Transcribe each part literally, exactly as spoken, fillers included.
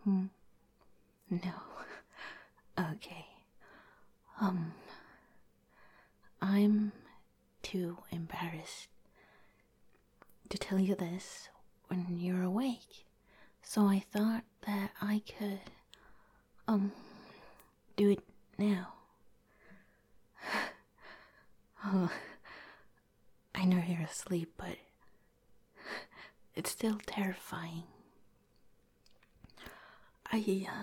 Um, no. Okay. Um, I'm too embarrassed to tell you this when you're awake. So I thought that I could, um, do it now. Oh, I know you're asleep, but it's still terrifying. I, uh,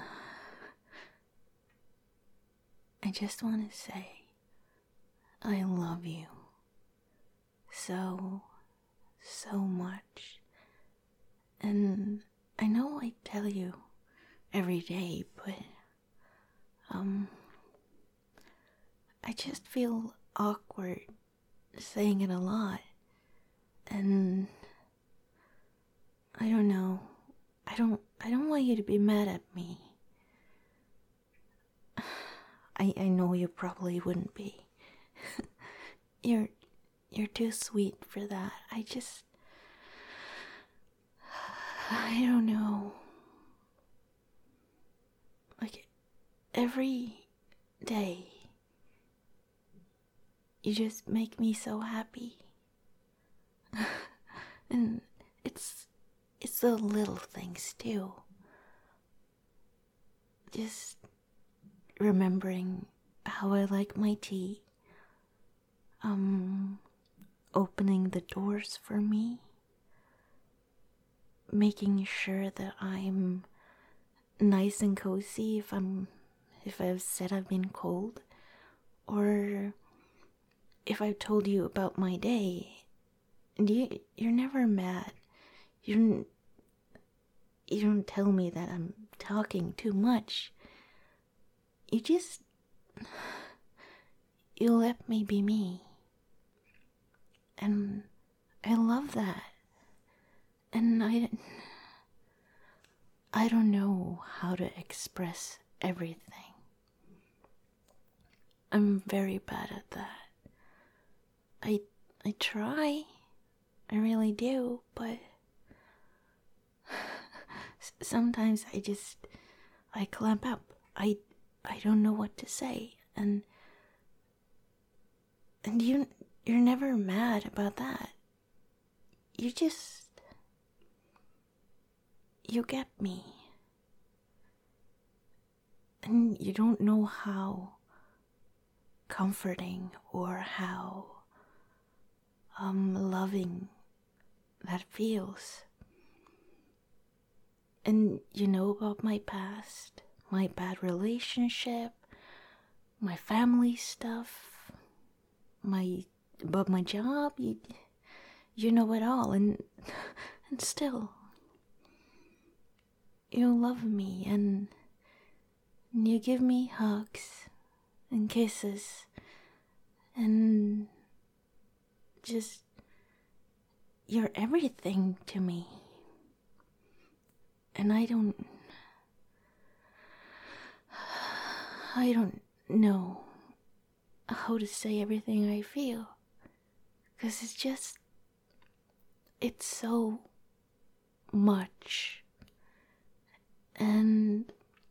I just want to say, I love you so, so much. And I know I tell you every day, but, um, I just feel awkward saying it a lot. And I don't know. I don't I don't want you to be mad at me. I I know you probably wouldn't be. you're you're too sweet for that. I just I don't know. Like every day you just make me so happy. And it's it's the little things too. Just remembering how I like my tea. Um opening the doors for me. Making sure that I'm nice and cozy if I'm if I've said I've been cold, or if I've told you about my day, and you you're never mad. You don't you don't tell me that I'm talking too much. You just you let me be me, and I love that. And I I don't know how to express everything. I'm very bad at that. I I try. I really do, but sometimes I just I clamp up. I I don't know what to say, and and you you're never mad about that. You just you get me. And you don't know how comforting or how um loving that feels. And you know about my past, my bad relationship, my family stuff, my about my job. You, you know it all, and and still you love me, and you give me hugs and kisses, and just you're everything to me. And I don't I don't know how to say everything I feel, 'cause it's just it's so much. And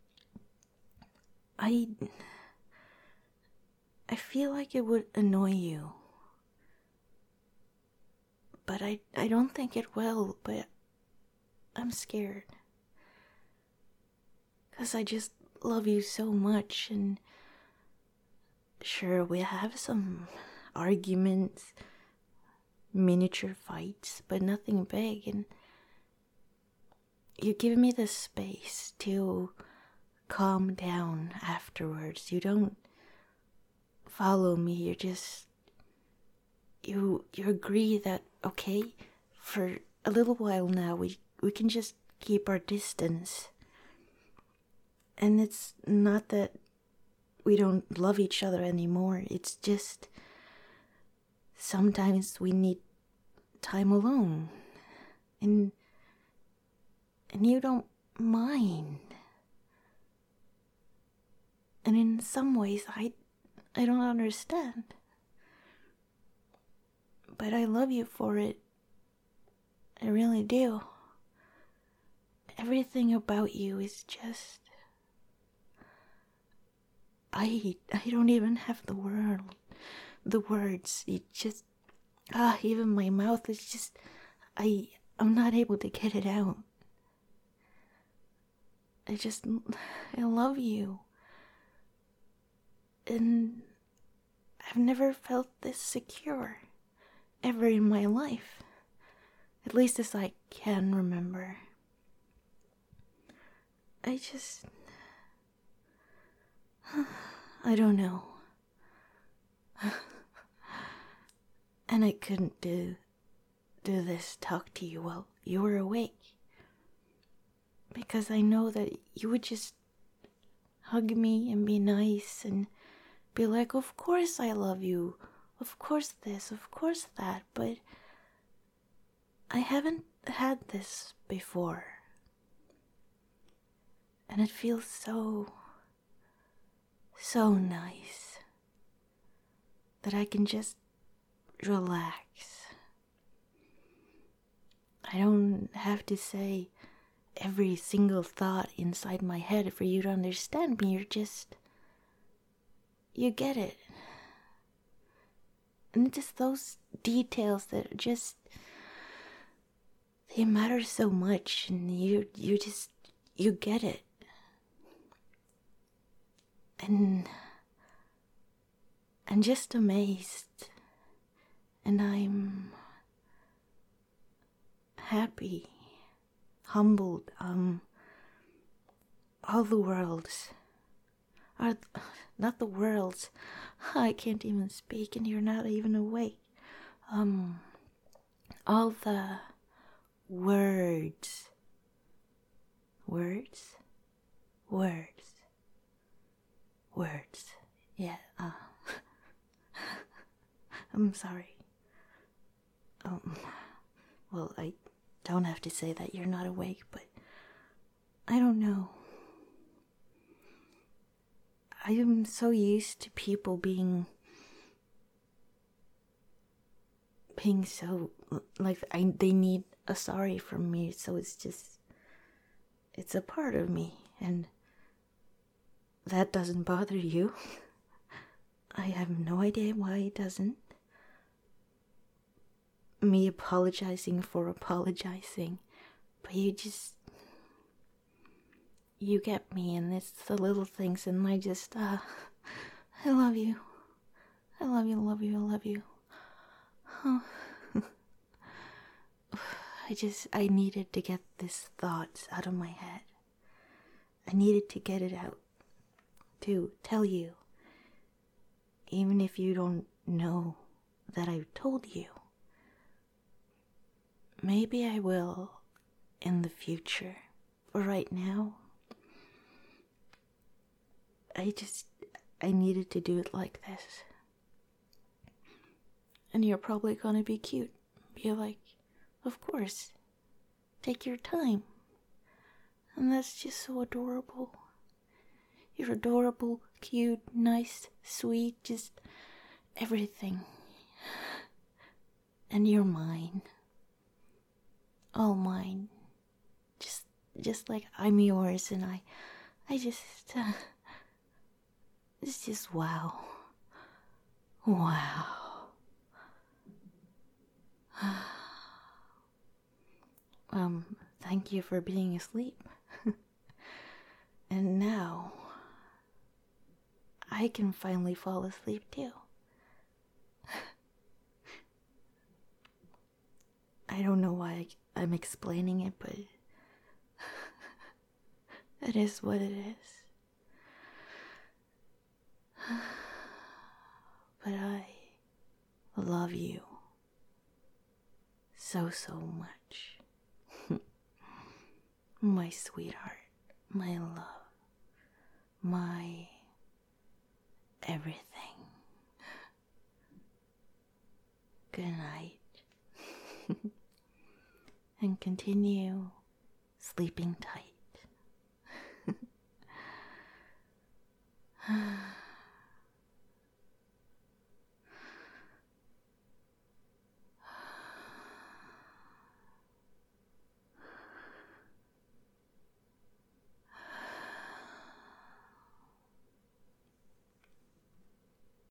I I feel like it would annoy you, but I I don't think it will, but I'm scared. 'Cause I just love you so much, and sure, we have some arguments, miniature fights, but nothing big, and you give me the space to calm down afterwards. You don't follow me, you just you you agree that okay, for a little while now we we can just keep our distance. And it's not that we don't love each other anymore, it's just sometimes we need time alone. And and you don't mind. And in some ways I I don't understand. But I love you for it. I really do. everything about you is just... I I don't even have the word, the words. It just ah, even my mouth is just I I'm not able to get it out. I just I love you, and I've never felt this secure ever in my life, at least as I can remember. I just I don't know. And I couldn't do do this talk to you while you were awake, because I know that you would just hug me and be nice and be like, of course I love you, of course this, of course that, but I haven't had this before. And it feels so, so nice that I can just relax. I don't have to say every single thought inside my head for you to understand me. You're just, you get it. And it's just those details that just, they matter so much, and you, you just, you get it. And I'm just amazed, and I'm happy, humbled. Um, all the worlds are not the worlds. I can't even speak, and you're not even awake. Um, all the words, words, words. Words. Yeah, uh, I'm sorry. Um, well, I don't have to say that you're not awake, but I don't know. I am so used to people being, being so, like, I, they need a sorry from me, so it's just, it's a part of me, and that doesn't bother you. I have no idea why it doesn't. Me apologizing for apologizing. But you just... You get me, and it's the little things, and I just... Uh, I love you. I love you, love you, I love you. Oh. I just... I needed to get this thoughts out of my head. I needed to get it out. To tell you, even if you don't know that I've told you. Maybe I will in the future, but right now, I just, I needed to do it like this. And you're probably gonna be cute, be like, of course, take your time. And that's just so adorable. You're adorable, cute, nice, sweet, just everything. And you're mine. All mine. Just just like I'm yours, and I I just uh, it's just wow. Wow. um, thank you for being asleep. And now I can finally fall asleep too. I don't know why I'm explaining it, but it is what it is. But I love you so, so much. My sweetheart, my love, my everything. Good night. And continue sleeping tight.